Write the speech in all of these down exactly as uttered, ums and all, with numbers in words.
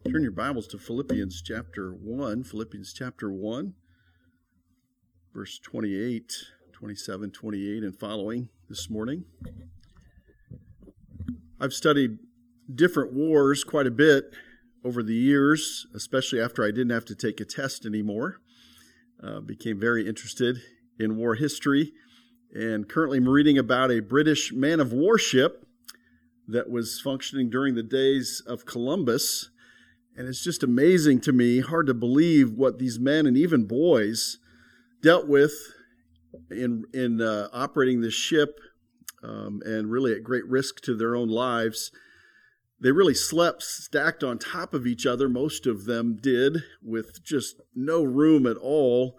Turn your Bibles to Philippians chapter one, Philippians chapter one, verse twenty-eight, twenty-seven, twenty-eight, and following this morning. I've studied different wars quite a bit over the years, especially after I didn't have to take a test anymore. Uh, became very interested in war history, and currently I'm reading about a British man-of-war ship that was functioning during the days of Columbus. And it's just amazing to me, hard to believe what these men and even boys dealt with in in uh, operating this ship, um, and really at great risk to their own lives. They really slept stacked on top of each other, most of them did, with just no room at all.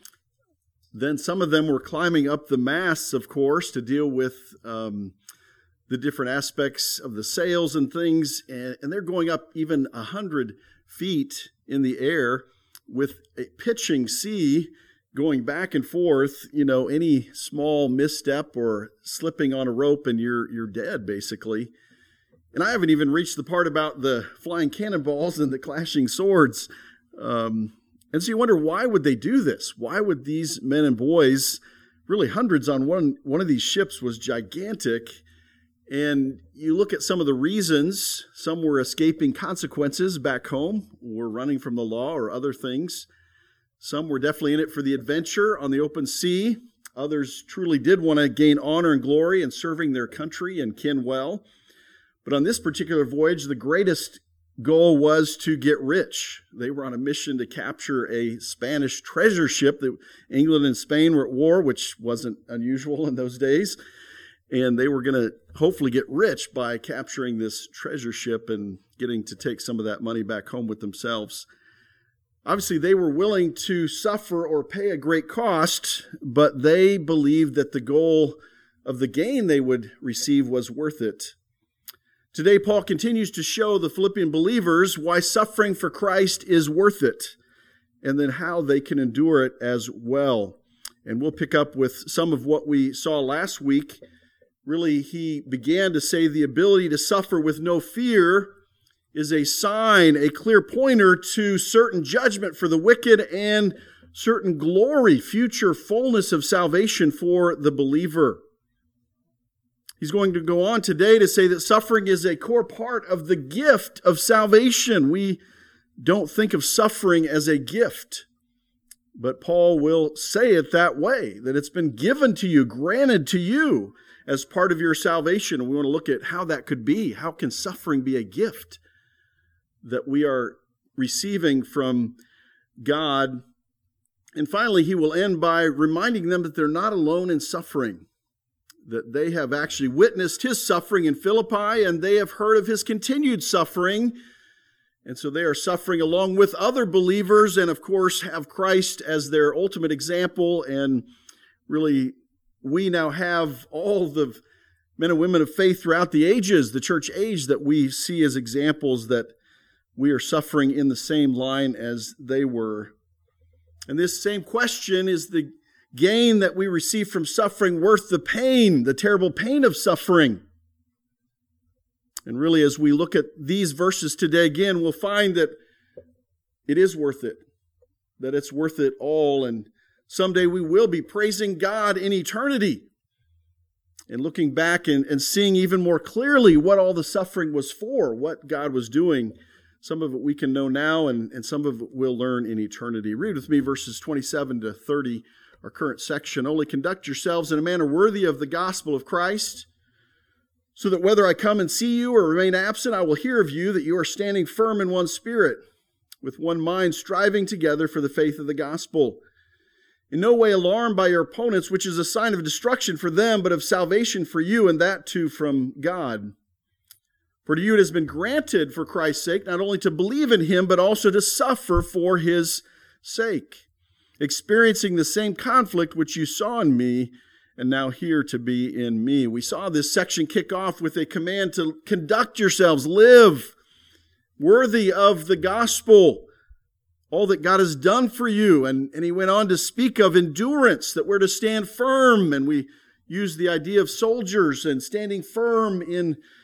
Then some of them were climbing up the masts, of course, to deal with um, the different aspects of the sails and things, and, and they're going up even a hundred feet in the air with a pitching sea going back and forth. You know, any small misstep or slipping on a rope and you're you're dead, basically. And I haven't even reached the part about the flying cannonballs and the clashing swords. Um, and so you wonder, why would they do this? Why would these men and boys, really hundreds on one, one of these ships was gigantic. And you look at some of the reasons. Some were escaping consequences back home, were running from the law or other things. Some were definitely in it for the adventure on the open sea. Others truly did want to gain honor and glory in serving their country and kin well. But on this particular voyage, the greatest goal was to get rich. They were on a mission to capture a Spanish treasure ship. That England and Spain were at war, which wasn't unusual in those days. And they were going to hopefully get rich by capturing this treasure ship and getting to take some of that money back home with themselves. Obviously, they were willing to suffer or pay a great cost, but they believed that the goal of the gain they would receive was worth it. Today, Paul continues to show the Philippian believers why suffering for Christ is worth it, and then how they can endure it as well. And we'll pick up with some of what we saw last week. Really, he began to say the ability to suffer with no fear is a sign, a clear pointer to certain judgment for the wicked and certain glory, future fullness of salvation for the believer. He's going to go on today to say that suffering is a core part of the gift of salvation. We don't think of suffering as a gift, but Paul will say it that way, that it's been given to you, granted to you, as part of your salvation. And we want to look at how that could be. How can suffering be a gift that we are receiving from God? And finally, he will end by reminding them that they're not alone in suffering, that they have actually witnessed his suffering in Philippi, and they have heard of his continued suffering. And so they are suffering along with other believers, and of course have Christ as their ultimate example. And really, we now have all the men and women of faith throughout the ages, the church age, that we see as examples that we are suffering in the same line as they were. And this same question, is the gain that we receive from suffering worth the pain, the terrible pain of suffering? And really, as we look at these verses today again, we'll find that it is worth it, that it's worth it all. And someday we will be praising God in eternity and looking back and, and seeing even more clearly what all the suffering was for, what God was doing. Some of it we can know now, and, and some of it we'll learn in eternity. Read with me verses twenty-seven to thirty, our current section. Only conduct yourselves in a manner worthy of the gospel of Christ, so that whether I come and see you or remain absent, I will hear of you that you are standing firm in one spirit, with one mind, striving together for the faith of the gospel. In no way alarmed by your opponents, which is a sign of destruction for them, but of salvation for you, and that too from God. For to you it has been granted for Christ's sake, not only to believe in him, but also to suffer for his sake, experiencing the same conflict which you saw in me, and now hear to be in me. We saw this section kick off with a command to conduct yourselves, live worthy of the gospel, all that God has done for you. And, and he went on to speak of endurance, that we're to stand firm. And we used the idea of soldiers and standing firm in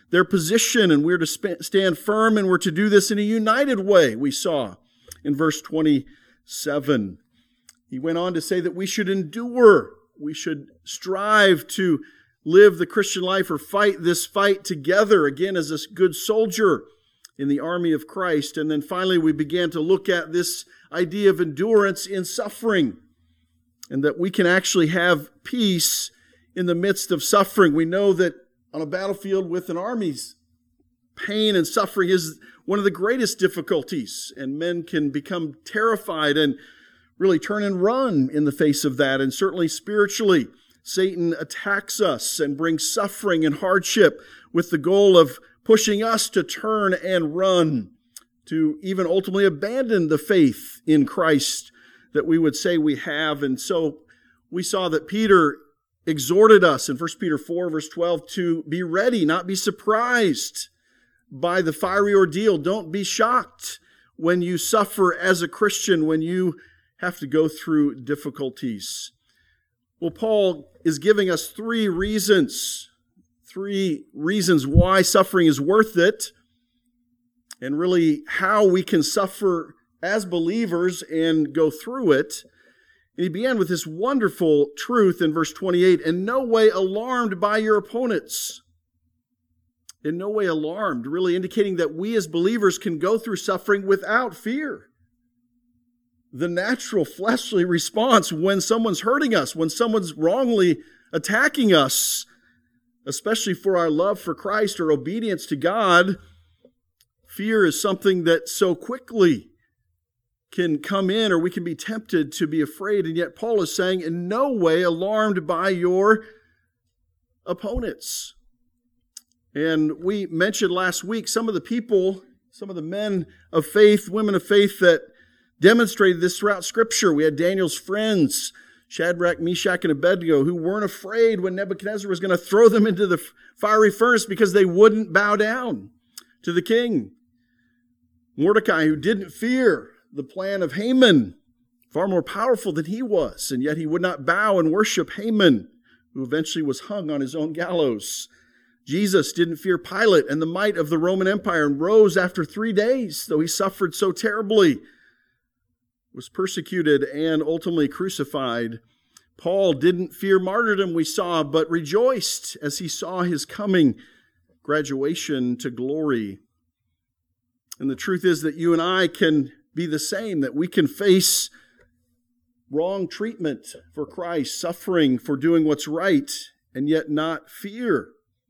their position, and we're to sp- stand firm, and we're to do this in a united way, we saw in verse twenty-seven. He went on to say that we should endure, we should strive to live the Christian life or fight this fight together, again, as a good soldier in the army of Christ. And then finally, we began to look at this idea of endurance in suffering, and that we can actually have peace in the midst of suffering. We know that on a battlefield with an army, pain and suffering is one of the greatest difficulties, and men can become terrified and really turn and run in the face of that. And certainly spiritually, Satan attacks us and brings suffering and hardship with the goal of pushing us to turn and run, to even ultimately abandon the faith in Christ that we would say we have. And so we saw that Peter exhorted us in First Peter four, verse twelve, to be ready, not be surprised by the fiery ordeal. Don't be shocked when you suffer as a Christian, when you have to go through difficulties. Well, Paul is giving us three reasons, three reasons why suffering is worth it, and really how we can suffer as believers and go through it. And he began with this wonderful truth in verse twenty-eight, in no way alarmed by your opponents. In no way alarmed, really indicating that we as believers can go through suffering without fear. The natural fleshly response when someone's hurting us, when someone's wrongly attacking us, especially for our love for Christ or obedience to God, fear is something that so quickly can come in, or we can be tempted to be afraid. And yet Paul is saying, in no way alarmed by your opponents. And we mentioned last week some of the people, some of the men of faith, women of faith that demonstrated this throughout Scripture. We had Daniel's friends, Shadrach, Meshach, and Abednego, who weren't afraid when Nebuchadnezzar was going to throw them into the fiery furnace because they wouldn't bow down to the king. Mordecai, who didn't fear the plan of Haman, far more powerful than he was, and yet he would not bow and worship Haman, who eventually was hung on his own gallows. Jesus didn't fear Pilate and the might of the Roman Empire and rose after three days, though he suffered so terribly, was persecuted and ultimately crucified. Paul didn't fear martyrdom, we saw, but rejoiced as he saw his coming graduation to glory. And the truth is that you and I can be the same, that we can face wrong treatment for Christ, suffering for doing what's right, and yet not fear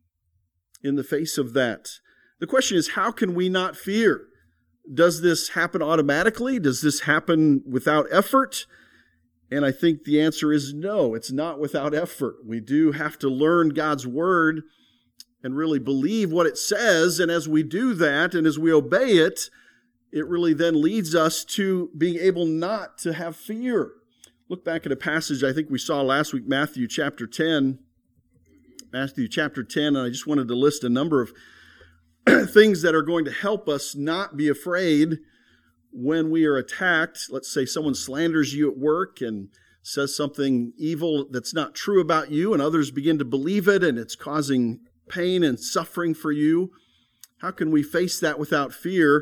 in the face of that. The question is, how can we not fear? Does this happen automatically? Does this happen without effort? And I think the answer is no, it's not without effort. We do have to learn God's word and really believe what it says. And as we do that, and as we obey it, it really then leads us to being able not to have fear. Look back at a passage I think we saw last week, Matthew chapter ten. Matthew chapter ten, and I just wanted to list a number of things that are going to help us not be afraid when we are attacked. Let's say someone slanders you at work and says something evil that's not true about you, and others begin to believe it, and it's causing pain and suffering for you. How can we face that without fear?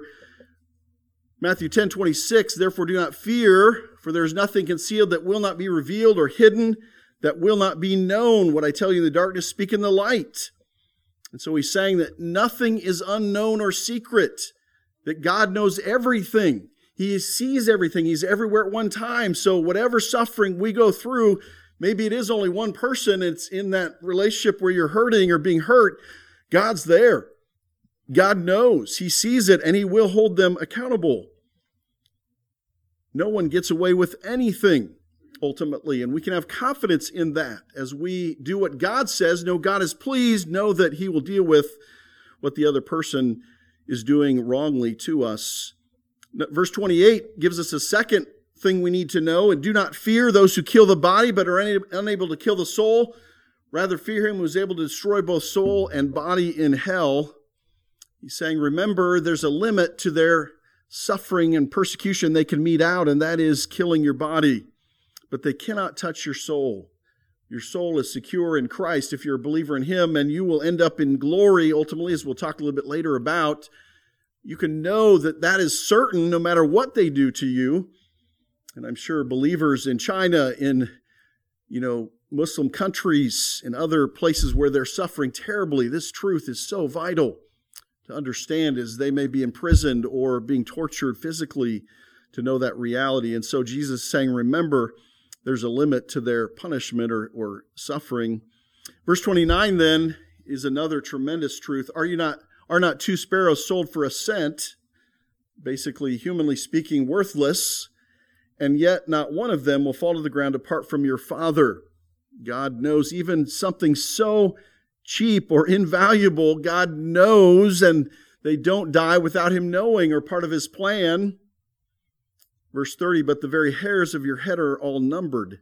Matthew ten twenty-six, therefore do not fear, for there is nothing concealed that will not be revealed, or hidden that will not be known. What I tell you in the darkness, speak in the light. And so he's saying that nothing is unknown or secret, that God knows everything. He sees everything. He's everywhere at one time. So whatever suffering we go through, maybe it is only one person, it's in that relationship where you're hurting or being hurt, God's there. God knows. He sees it, and he will hold them accountable. No one gets away with anything, ultimately, and we can have confidence in that. As we do what God says, know God is pleased, know that he will deal with what the other person is doing wrongly to us. Verse twenty-eight gives us a second thing we need to know. And do not fear those who kill the body, but are unable to kill the soul. Rather fear him who is able to destroy both soul and body in hell. He's saying, remember, there's a limit to their suffering and persecution they can mete out, and that is killing your body. But they cannot touch your soul. Your soul is secure in Christ if you're a believer in Him, and you will end up in glory ultimately, as we'll talk a little bit later about. You can know that that is certain no matter what they do to you. And I'm sure believers in China, in, you know, Muslim countries, and other places where they're suffering terribly, this truth is so vital to understand as they may be imprisoned or being tortured physically, to know that reality. And so Jesus is saying, remember, there's a limit to their punishment or, or suffering. Verse twenty-nine then is another tremendous truth. Are you not, are not two sparrows sold for a cent, basically, humanly speaking, worthless, and yet not one of them will fall to the ground apart from your Father? God knows even something so cheap or invaluable, God knows, and they don't die without Him knowing, or part of His plan. Verse thirty, but the very hairs of your head are all numbered.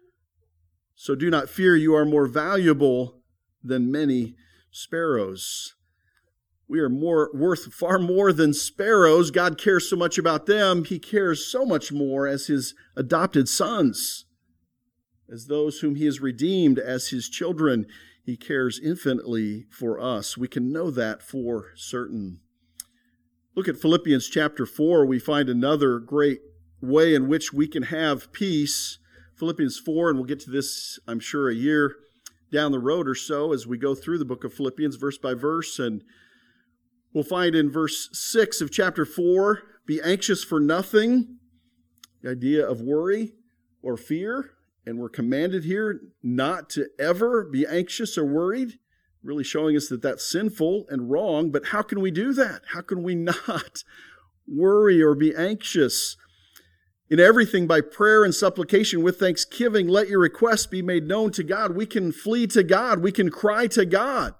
So do not fear, you are more valuable than many sparrows. We are more worth far more than sparrows. God cares so much about them. He cares so much more as His adopted sons, as those whom He has redeemed as His children. He cares infinitely for us. We can know that for certain. Look at Philippians chapter four. We find another great way in which we can have peace. Philippians four, and we'll get to this, I'm sure, a year down the road or so as we go through the book of Philippians verse by verse. And we'll find in verse six of chapter four, be anxious for nothing, the idea of worry or fear. And we're commanded here not to ever be anxious or worried, really showing us that that's sinful and wrong. But how can we do that? How can we not worry or be anxious? In everything, by prayer and supplication with thanksgiving, let your requests be made known to God. We can flee to God. We can cry to God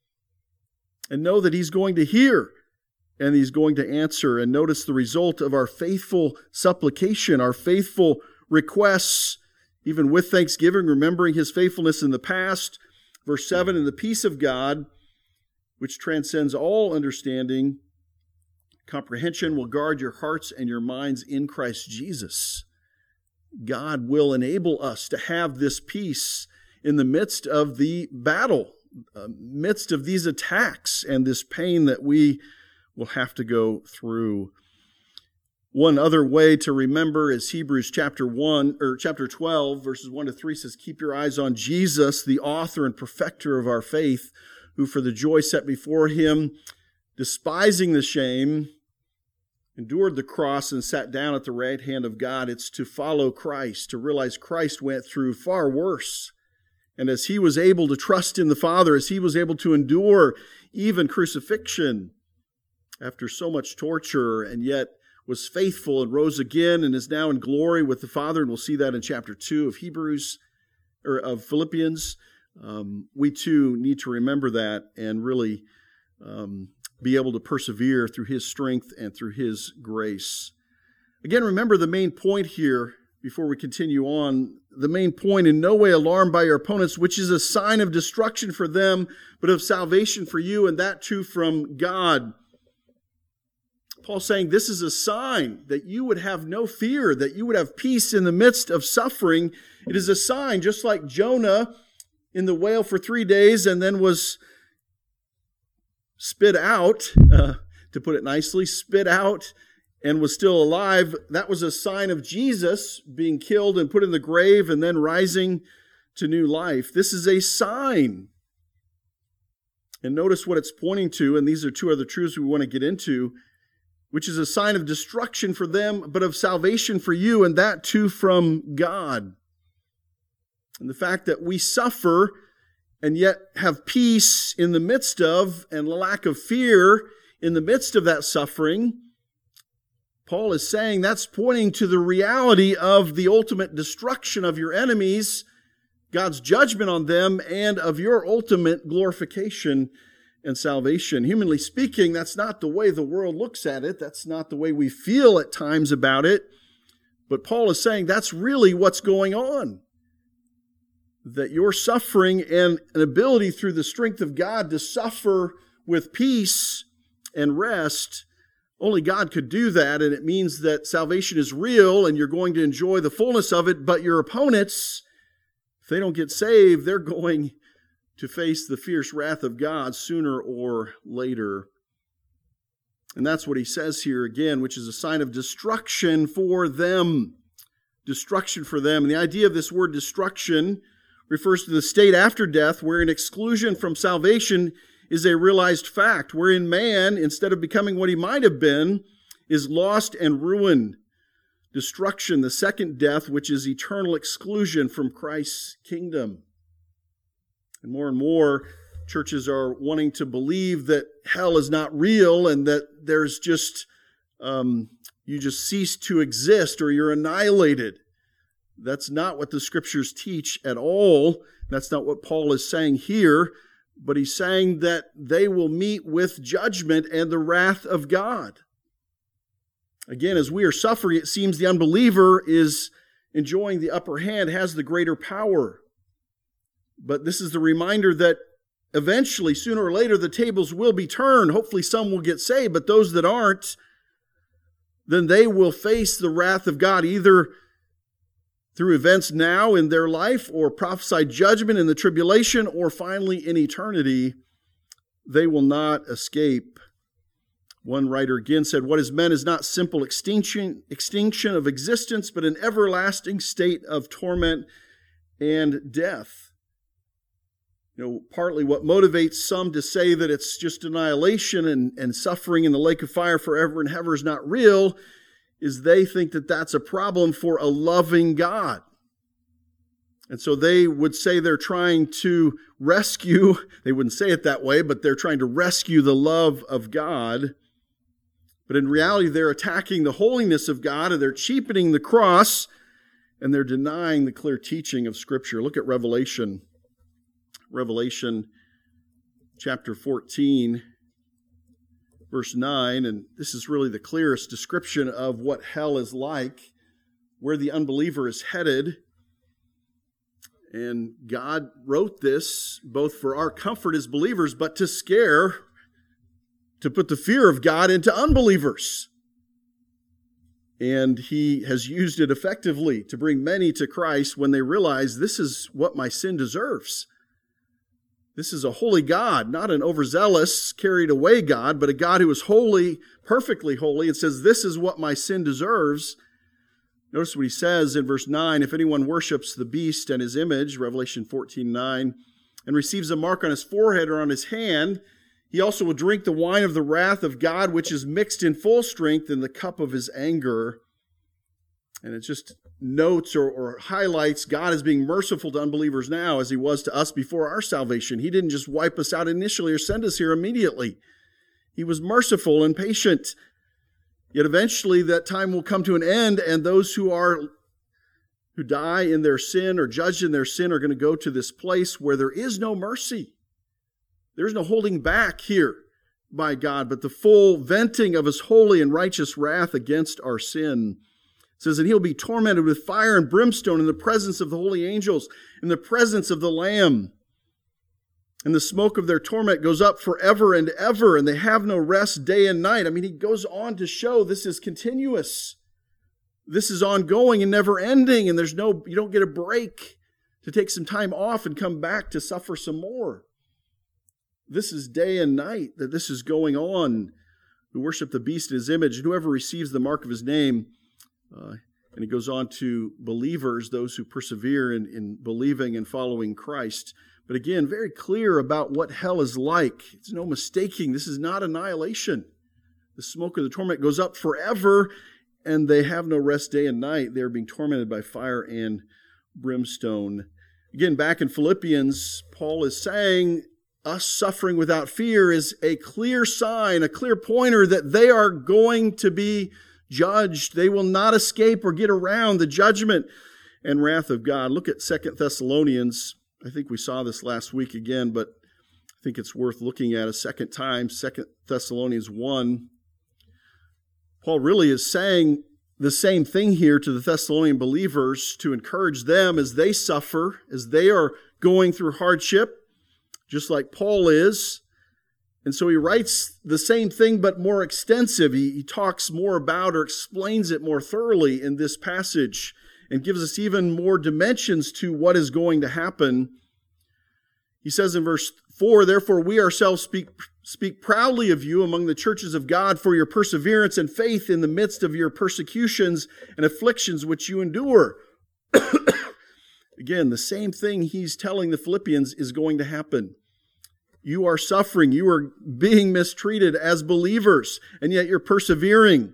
and know that He's going to hear and He's going to answer. And notice the result of our faithful supplication, our faithful requests, even with thanksgiving, remembering His faithfulness in the past. Verse seven, and the peace of God, which transcends all understanding, comprehension, will guard your hearts and your minds in Christ Jesus. God will enable us to have this peace in the midst of the battle, uh, midst of these attacks and this pain that we will have to go through. One other way to remember is Hebrews chapter one or chapter twelve, verses one to three says, keep your eyes on Jesus, the author and perfecter of our faith, who for the joy set before Him, despising the shame, endured the cross and sat down at the right hand of God. It's to follow Christ, to realize Christ went through far worse. And as He was able to trust in the Father, as He was able to endure even crucifixion after so much torture, and yet was faithful and rose again and is now in glory with the Father. And we'll see that in chapter two of Hebrews, or of Philippians. Um, we too need to remember that and really um, be able to persevere through His strength and through His grace. Again, remember the main point here before we continue on. The main point, in no way alarmed by your opponents, which is a sign of destruction for them, but of salvation for you, and that too from God. Paul's saying this is a sign that you would have no fear, that you would have peace in the midst of suffering. It is a sign, just like Jonah in the whale for three days and then was spit out, uh, to put it nicely, spit out and was still alive. That was a sign of Jesus being killed and put in the grave and then rising to new life. This is a sign. And notice what it's pointing to, and these are two other truths we want to get into, which is a sign of destruction for them, but of salvation for you, and that too from God. And the fact that we suffer and yet have peace in the midst of, and a lack of fear in the midst of that suffering, Paul is saying that's pointing to the reality of the ultimate destruction of your enemies, God's judgment on them, and of your ultimate glorification and salvation. Humanly speaking, that's not the way the world looks at it. That's not the way we feel at times about it. But Paul is saying that's really what's going on. That your suffering and an ability through the strength of God to suffer with peace and rest, only God could do that. And it means that salvation is real and you're going to enjoy the fullness of it, but your opponents If they don't get saved, they're going to face the fierce wrath of God sooner or later. And that's what he says here again, which is a sign of destruction for them. Destruction for them. And the idea of this word destruction refers to the state after death, wherein exclusion from salvation is a realized fact, wherein man, instead of becoming what he might have been, is lost and ruined. Destruction, the second death, which is eternal exclusion from Christ's kingdom. And more and more, churches are wanting to believe that hell is not real and that there's just, um, you just cease to exist or you're annihilated. That's not what the Scriptures teach at all. That's not what Paul is saying here. But he's saying that they will meet with judgment and the wrath of God. Again, as we are suffering, it seems the unbeliever is enjoying the upper hand, has the greater power. But this is the reminder that eventually, sooner or later, the tables will be turned. Hopefully some will get saved, but those that aren't, then they will face the wrath of God, either through events now in their life or prophesied judgment in the tribulation or finally in eternity. They will not escape. One writer again said, what is meant is not simple extinction, extinction of existence, but an everlasting state of torment and death. You know, partly what motivates some to say that it's just annihilation and, and suffering in the lake of fire forever and ever is not real is they think that that's a problem for a loving God. And so they would say they're trying to rescue, they wouldn't say it that way, but they're trying to rescue the love of God. But in reality, they're attacking the holiness of God, and they're cheapening the cross, and they're denying the clear teaching of Scripture. Look at Revelation. Revelation chapter fourteen. Verse nine, and this is really the clearest description of what hell is like, where the unbeliever is headed. And God wrote this both for our comfort as believers, but to scare, to put the fear of God into unbelievers. And he has used it effectively to bring many to Christ when they realize this is what my sin deserves. This is a holy God, not an overzealous, carried away God, but a God who is holy, perfectly holy, and says, this is what my sin deserves. Notice what he says in verse nine, if anyone worships the beast and his image, Revelation fourteen nine, and receives a mark on his forehead or on his hand, he also will drink the wine of the wrath of God, which is mixed in full strength in the cup of his anger. And it just notes or, or highlights God is being merciful to unbelievers now as he was to us before our salvation. He didn't just wipe us out initially or send us here immediately. He was merciful and patient. Yet eventually that time will come to an end, and those who are who die in their sin or judged in their sin are going to go to this place where there is no mercy. There's no holding back here by God, but the full venting of his holy and righteous wrath against our sin. It says that he'll be tormented with fire and brimstone in the presence of the holy angels, in the presence of the Lamb. And the smoke of their torment goes up forever and ever, and they have no rest day and night. I mean, he goes on to show this is continuous. This is ongoing and never ending, and there's no, you don't get a break to take some time off and come back to suffer some more. This is day and night that this is going on. Who worship the beast in his image, and whoever receives the mark of his name. Uh, and it goes on to believers, those who persevere in, in believing and following Christ. But again, very clear about what hell is like. It's no mistaking. This is not annihilation. The smoke of the torment goes up forever, and they have no rest day and night. They're being tormented by fire and brimstone. Again, back in Philippians, Paul is saying us suffering without fear is a clear sign, a clear pointer that they are going to be judged. They will not escape or get around the judgment and wrath of God. Look at Second Thessalonians. I think we saw this last week again, but I think it's worth looking at a second time. Second Thessalonians one. Paul really is saying the same thing here to the Thessalonian believers to encourage them as they suffer, as they are going through hardship, just like Paul is. And so he writes the same thing, but more extensive. He, he talks more about or explains it more thoroughly in this passage. and gives us even more dimensions to what is going to happen. He says in verse four, "Therefore we ourselves speak, speak proudly of you among the churches of God for your perseverance and faith in the midst of your persecutions and afflictions which you endure." Again, the same thing he's telling the Philippians is going to happen. You are suffering. You are being mistreated as believers, and yet you're persevering.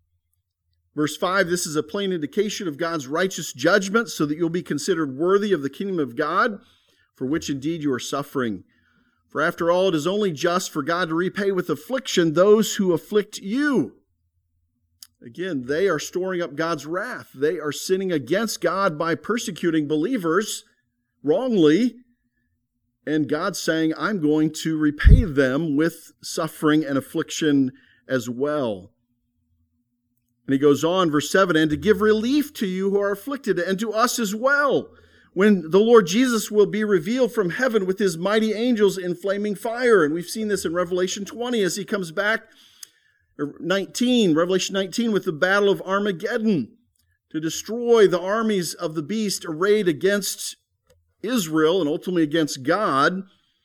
Verse five, "This is a plain indication of God's righteous judgment, so that you'll be considered worthy of the kingdom of God, for which indeed you are suffering. For after all, it is only just for God to repay with affliction those who afflict you." Again, they are storing up God's wrath. They are sinning against God by persecuting believers wrongly. And God's saying, I'm going to repay them with suffering and affliction as well. And he goes on, verse seven, "And to give relief to you who are afflicted, and to us as well, when the Lord Jesus will be revealed from heaven with his mighty angels in flaming fire." And we've seen this in Revelation twenty as he comes back, or nineteen, Revelation nineteen, with the battle of Armageddon to destroy the armies of the beast arrayed against Israel and ultimately against God,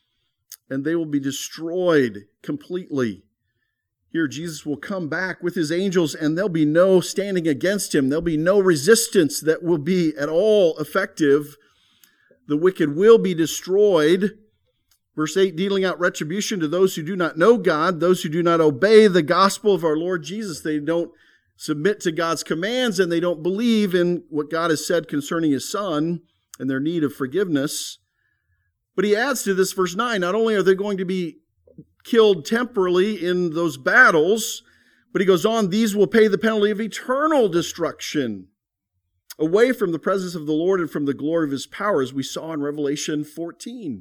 and they will be destroyed completely. Here, Jesus will come back with his angels, and there'll be no standing against him. There'll be no resistance that will be at all effective. The wicked will be destroyed. Verse eight, dealing out retribution to those who do not know God, those who do not obey the gospel of our Lord Jesus. They don't submit to God's commands, and they don't believe in what God has said concerning his Son and their need of forgiveness. But he adds to this, verse nine, not only are they going to be killed temporarily in those battles, but he goes on, these will pay the penalty of eternal destruction, away from the presence of the Lord and from the glory of his power, as we saw in Revelation fourteen.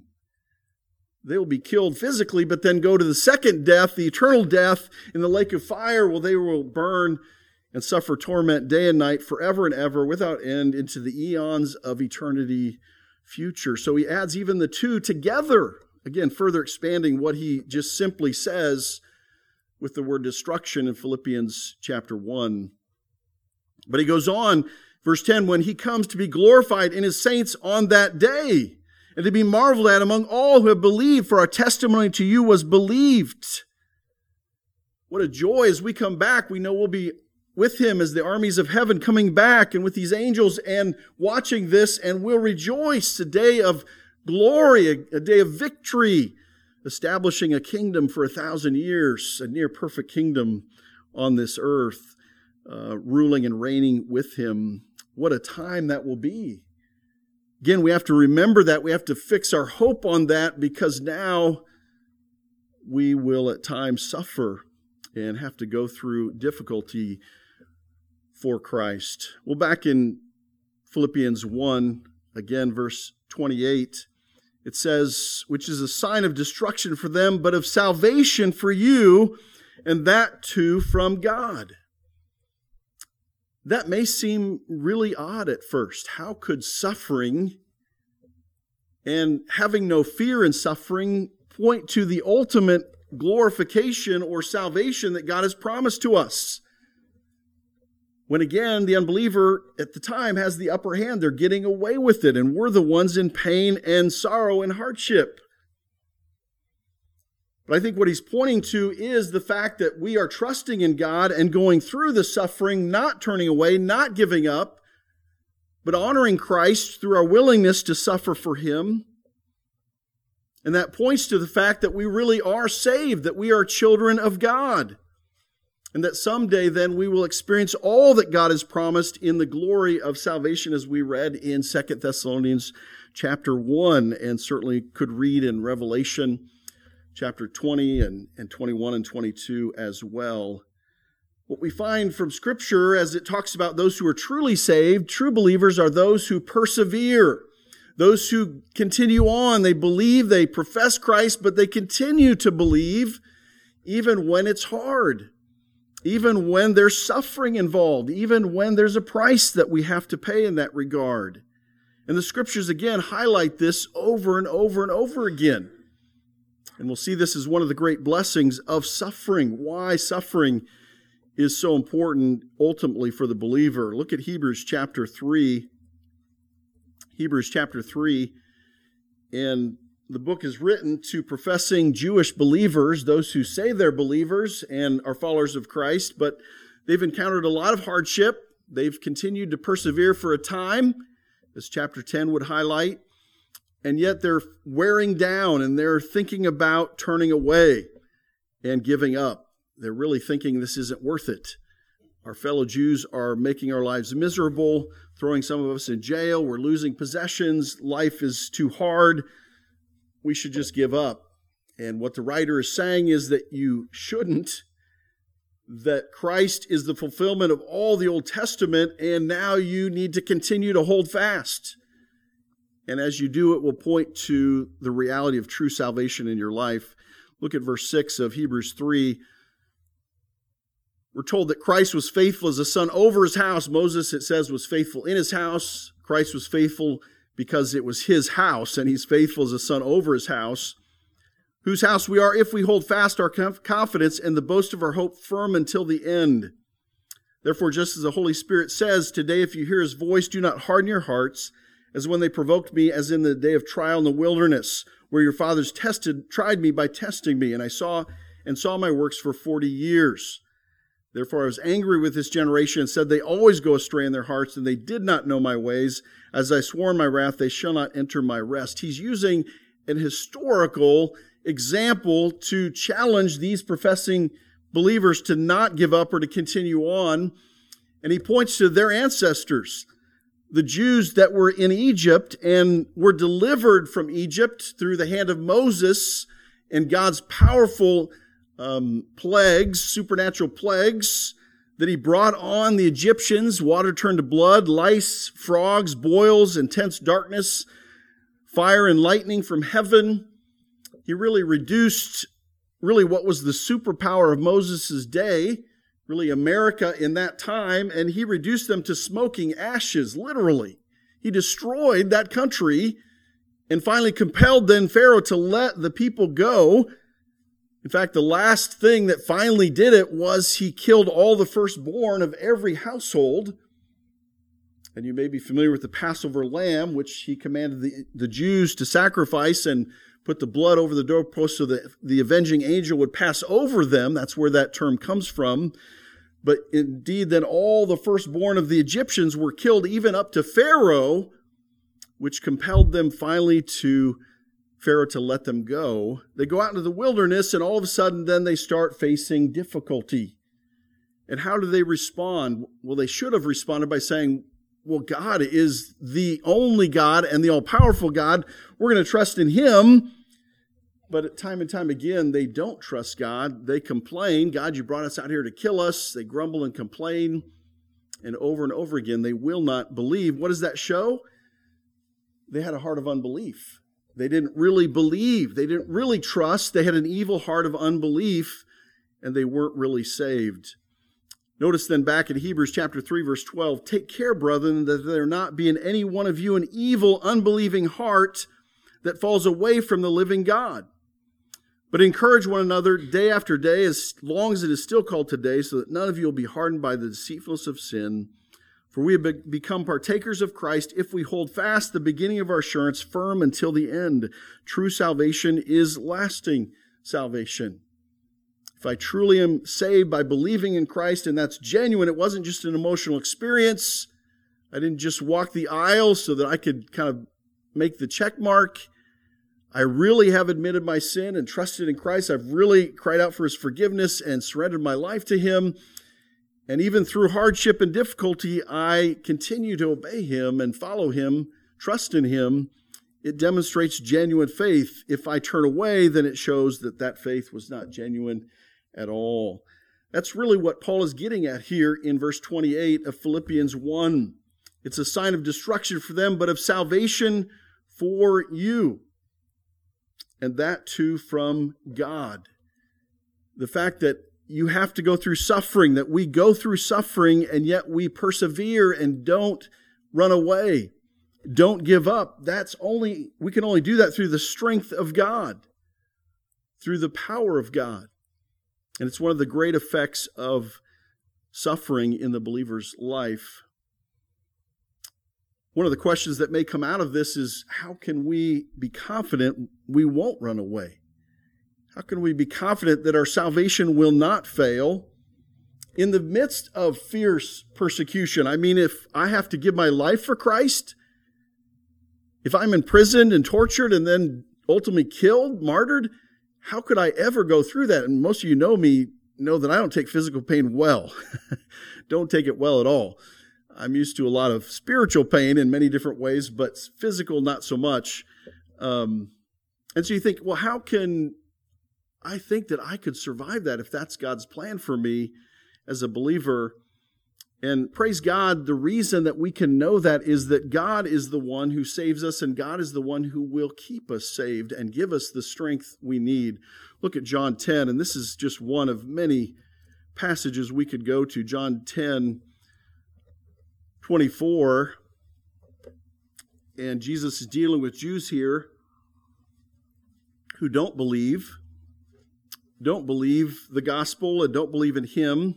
They will be killed physically, but then go to the second death, the eternal death in the lake of fire, where they will burn and suffer torment day and night forever and ever without end into the eons of eternity future. So he adds even the two together, again, further expanding what he just simply says with the word destruction in Philippians chapter one. But he goes on, verse ten, "When he comes to be glorified in his saints on that day, and to be marveled at among all who have believed, for our testimony to you was believed." What a joy as we come back. We know we'll be with him as the armies of heaven coming back and with these angels and watching this, and we'll rejoice, a day of glory, a, a day of victory, establishing a kingdom for a thousand years, a near perfect kingdom on this earth, uh, ruling and reigning with him. What a time that will be. Again, we have to remember that. We have to fix our hope on that, because now we will at times suffer and have to go through difficulty for Christ. Well, back in Philippians one, again, verse twenty-eight, it says, "Which is a sign of destruction for them, but of salvation for you, and that too from God." That may seem really odd at first. How could suffering and having no fear in suffering point to the ultimate glorification or salvation that God has promised to us? When again, the unbeliever at the time has the upper hand. They're getting away with it, and we're the ones in pain and sorrow and hardship. But I think what he's pointing to is the fact that we are trusting in God and going through the suffering, not turning away, not giving up, but honoring Christ through our willingness to suffer for him. And that points to the fact that we really are saved, that we are children of God, and that someday then we will experience all that God has promised in the glory of salvation, as we read in Second Thessalonians chapter one, and certainly could read in Revelation chapter twenty and, and twenty-one and twenty-two as well. What we find from Scripture as it talks about those who are truly saved, true believers are those who persevere, those who continue on. They believe, they profess Christ, but they continue to believe even when it's hard, even when there's suffering involved, even when there's a price that we have to pay in that regard. And the Scriptures again highlight this over and over and over again. And we'll see this as one of the great blessings of suffering. Why suffering is so important ultimately for the believer. Look at Hebrews chapter three. Hebrews chapter three, and the book is written to professing Jewish believers, those who say they're believers and are followers of Christ, but they've encountered a lot of hardship. They've continued to persevere for a time, as chapter ten would highlight, and yet they're wearing down and they're thinking about turning away and giving up. They're really thinking this isn't worth it. Our fellow Jews are making our lives miserable, throwing some of us in jail. We're losing possessions. Life is too hard. We should just give up. And what the writer is saying is that you shouldn't, that Christ is the fulfillment of all the Old Testament, and now you need to continue to hold fast. And as you do, it will point to the reality of true salvation in your life. Look at verse six of Hebrews three. We're told that Christ was faithful as a son over his house. Moses, it says, was faithful in his house. Christ was faithful because it was his house, and he's faithful as a son over his house, whose house we are if we hold fast our confidence and the boast of our hope firm until the end. Therefore, just as the Holy Spirit says, today if you hear his voice, do not harden your hearts, as when they provoked me, as in the day of trial in the wilderness, where your fathers tested, tried me by testing me, and I saw and saw my works for forty years. Therefore I was angry with this generation and said, they always go astray in their hearts, and they did not know my ways. As I swore in my wrath, they shall not enter my rest. He's using an historical example to challenge these professing believers to not give up or to continue on. And he points to their ancestors, the Jews that were in Egypt and were delivered from Egypt through the hand of Moses and God's powerful Um, plagues, supernatural plagues that he brought on the Egyptians. Water turned to blood, lice, frogs, boils, intense darkness, fire and lightning from heaven. He really reduced really what was the superpower of Moses' day, really America in that time, and he reduced them to smoking ashes, literally. He destroyed that country and finally compelled then Pharaoh to let the people go. In fact, the last thing that finally did it was he killed all the firstborn of every household. And you may be familiar with the Passover lamb, which he commanded the, the Jews to sacrifice and put the blood over the doorpost so that the avenging angel would pass over them. That's where that term comes from. But indeed, then all the firstborn of the Egyptians were killed, even up to Pharaoh, which compelled them finally to Pharaoh to let them go. They go out into the wilderness, and all of a sudden then they start facing difficulty. And how do they respond? Well, they should have responded by saying, well, God is the only God and the all-powerful God. We're going to trust in him. But time and time again, they don't trust God. They complain, God, you brought us out here to kill us. They grumble and complain. And over and over again, they will not believe. What does that show? They had a heart of unbelief. They didn't really believe. They didn't really trust. They had an evil heart of unbelief, and they weren't really saved. Notice then back in Hebrews chapter three, verse twelve, take care, brethren, that there not be in any one of you an evil, unbelieving heart that falls away from the living God. But encourage one another day after day, as long as it is still called today, so that none of you will be hardened by the deceitfulness of sin. For we have become partakers of Christ if we hold fast the beginning of our assurance firm until the end. True salvation is lasting salvation. If I truly am saved by believing in Christ, and that's genuine, it wasn't just an emotional experience. I didn't just walk the aisle so that I could kind of make the check mark. I really have admitted my sin and trusted in Christ. I've really cried out for his forgiveness and surrendered my life to him. And even through hardship and difficulty, I continue to obey him and follow him, trust in him. It demonstrates genuine faith. If I turn away, then it shows that that faith was not genuine at all. That's really what Paul is getting at here in verse twenty-eight of Philippians one. It's a sign of destruction for them, but of salvation for you. And that too from God. The fact that you have to go through suffering, that we go through suffering and yet we persevere and don't run away, don't give up. That's only, we can only do that through the strength of God, through the power of God. And it's one of the great effects of suffering in the believer's life. One of the questions that may come out of this is, how can we be confident we won't run away? How can we be confident that our salvation will not fail in the midst of fierce persecution? I mean, if I have to give my life for Christ, if I'm imprisoned and tortured and then ultimately killed, martyred, how could I ever go through that? And most of you know me, know that I don't take physical pain well. Don't take it well at all. I'm used to a lot of spiritual pain in many different ways, but physical, not so much. Um, and so you think, well, how can I think that I could survive that if that's God's plan for me as a believer? And praise God, the reason that we can know that is that God is the one who saves us, and God is the one who will keep us saved and give us the strength we need. Look at John ten, and this is just one of many passages we could go to. John ten, twenty-four, and Jesus is dealing with Jews here who don't believe, don't believe the gospel and don't believe in Him.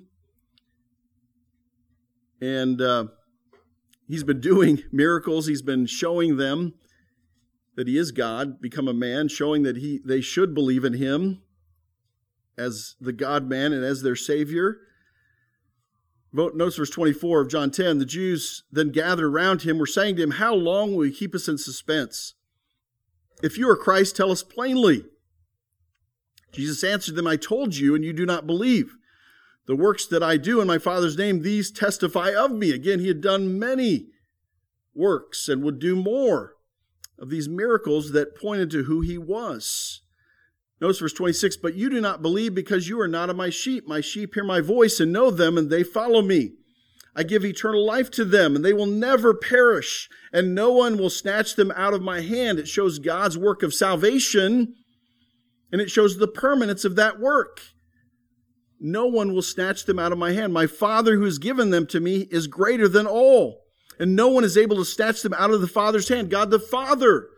And uh, He's been doing miracles. He's been showing them that He is God, become a man, showing that he they should believe in Him as the God-man and as their Savior. Notice verse twenty-four of John ten. The Jews then gathered around Him, were saying to Him, "How long will you keep us in suspense? If you are Christ, tell us plainly." Jesus answered them, "I told you, and you do not believe. The works that I do in my Father's name, these testify of me." Again, He had done many works and would do more of these miracles that pointed to who He was. Notice verse twenty-six, "But you do not believe because you are not of my sheep. My sheep hear my voice and know them, and they follow me. I give eternal life to them, and they will never perish, and no one will snatch them out of my hand." It shows God's work of salvation, and it shows the permanence of that work. No one will snatch them out of my hand. My Father who has given them to me is greater than all, and no one is able to snatch them out of the Father's hand. God the Father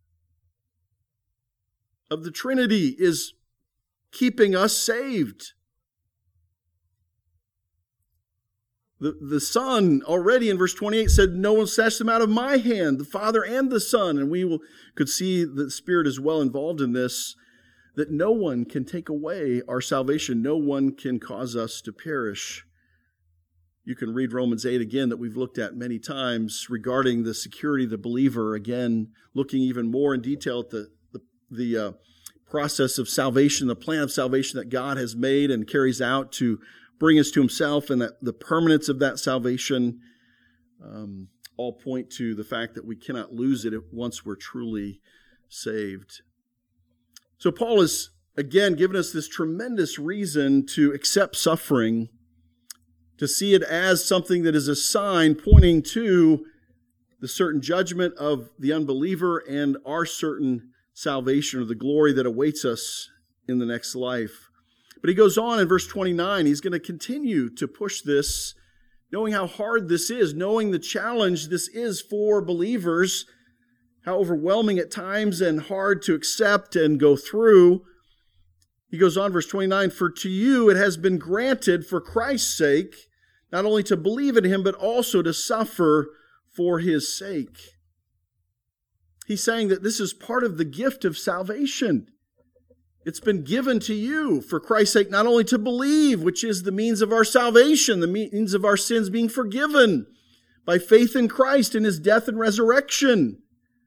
of the Trinity is keeping us saved. The, the Son already in verse twenty-eight said, "No one snatched them out of my hand," the Father and the Son. And we will, could see the Spirit is well involved in this, that no one can take away our salvation. No one can cause us to perish. You can read Romans eight again, that we've looked at many times, regarding the security of the believer. Again, looking even more in detail at the, the, the uh, process of salvation, the plan of salvation that God has made and carries out to bring us to Himself, and that the permanence of that salvation um, all point to the fact that we cannot lose it once we're truly saved. So Paul has, again, given us this tremendous reason to accept suffering, to see it as something that is a sign pointing to the certain judgment of the unbeliever and our certain salvation, or the glory that awaits us in the next life. But he goes on in verse twenty-nine, he's going to continue to push this, knowing how hard this is, knowing the challenge this is for believers, how overwhelming at times and hard to accept and go through. He goes on, verse twenty-nine, "For to you it has been granted for Christ's sake, not only to believe in Him, but also to suffer for His sake." He's saying that this is part of the gift of salvation. It's been given to you for Christ's sake, not only to believe, which is the means of our salvation, the means of our sins being forgiven by faith in Christ and His death and resurrection.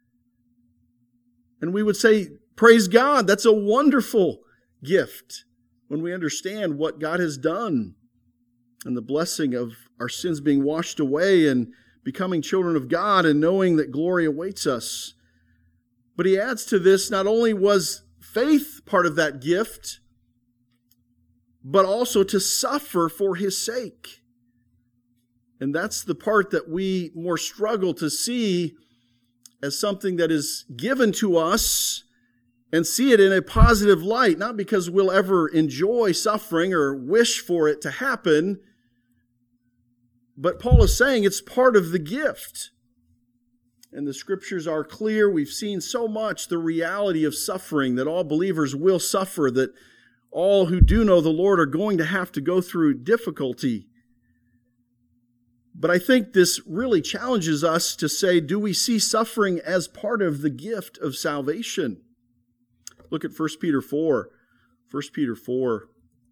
And we would say, praise God, that's a wonderful gift when we understand what God has done and the blessing of our sins being washed away and becoming children of God and knowing that glory awaits us. But he adds to this, not only was faith part of that gift, but also to suffer for His sake. And that's the part that we more struggle to see as something that is given to us and see it in a positive light, not because we'll ever enjoy suffering or wish for it to happen, but Paul is saying it's part of the gift. And the Scriptures are clear. We've seen so much the reality of suffering, that all believers will suffer, that all who do know the Lord are going to have to go through difficulty. But I think this really challenges us to say, do we see suffering as part of the gift of salvation? Look at First Peter four. First Peter four.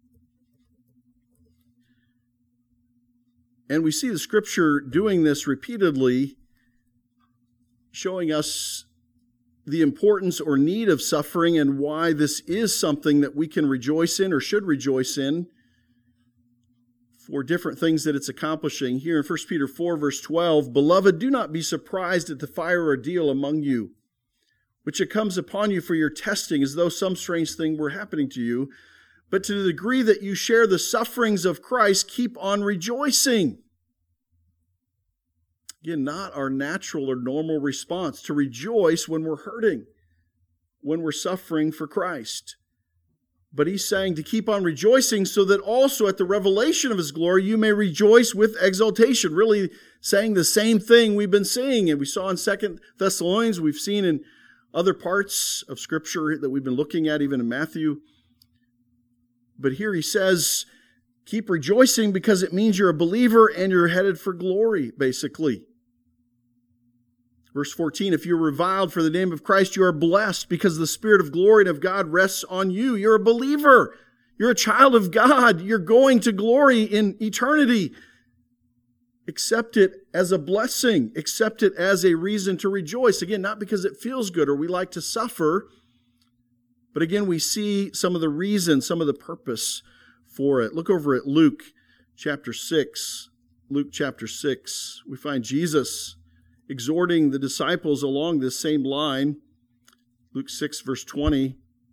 And we see the Scripture doing this repeatedly, showing us the importance or need of suffering and why this is something that we can rejoice in or should rejoice in for different things that it's accomplishing. Here in First Peter four, verse twelve, "Beloved, do not be surprised at the fire ordeal among you, which it comes upon you for your testing, as though some strange thing were happening to you. But to the degree that you share the sufferings of Christ, keep on rejoicing." Again, not our natural or normal response to rejoice when we're hurting, when we're suffering for Christ. But he's saying to keep on rejoicing so that also at the revelation of his glory you may rejoice with exultation. Really saying the same thing we've been seeing. And we saw in Second Thessalonians, we've seen in other parts of Scripture that we've been looking at, even in Matthew. But here he says, keep rejoicing because it means you're a believer and you're headed for glory, basically. Verse fourteen, "If you're reviled for the name of Christ, you are blessed because the Spirit of glory and of God rests on you." You're a believer. You're a child of God. You're going to glory in eternity. Accept it as a blessing. Accept it as a reason to rejoice. Again, not because it feels good or we like to suffer, but again, we see some of the reason, some of the purpose for it. Look over at Luke chapter six. Luke chapter six. We find Jesus exhorting the disciples along this same line. Luke six, verse twenty.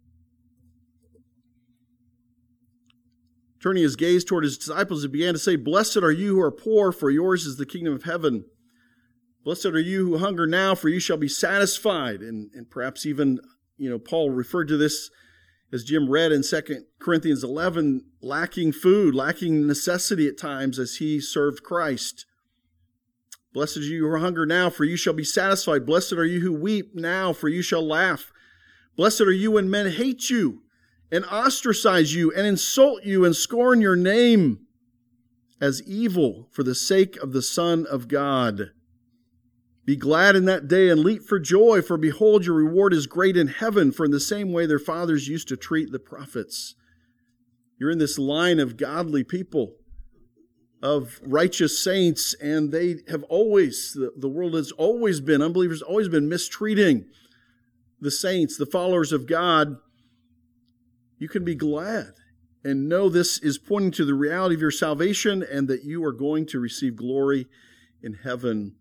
Turning his gaze toward his disciples, he began to say, "Blessed are you who are poor, for yours is the kingdom of heaven. Blessed are you who hunger now, for you shall be satisfied." And, and perhaps even, you know, Paul referred to this, as Jim read in Second Corinthians eleven, lacking food, lacking necessity at times as he served Christ. "Blessed are you who hunger now, for you shall be satisfied. Blessed are you who weep now, for you shall laugh. Blessed are you when men hate you and ostracize you and insult you and scorn your name as evil for the sake of the Son of God. Be glad in that day and leap for joy, for behold, your reward is great in heaven, for in the same way their fathers used to treat the prophets." You're in this line of godly people, of righteous saints, and they have always, the, the world has always been, unbelievers always been mistreating the saints, the followers of God. You can be glad and know this is pointing to the reality of your salvation and that you are going to receive glory in heaven.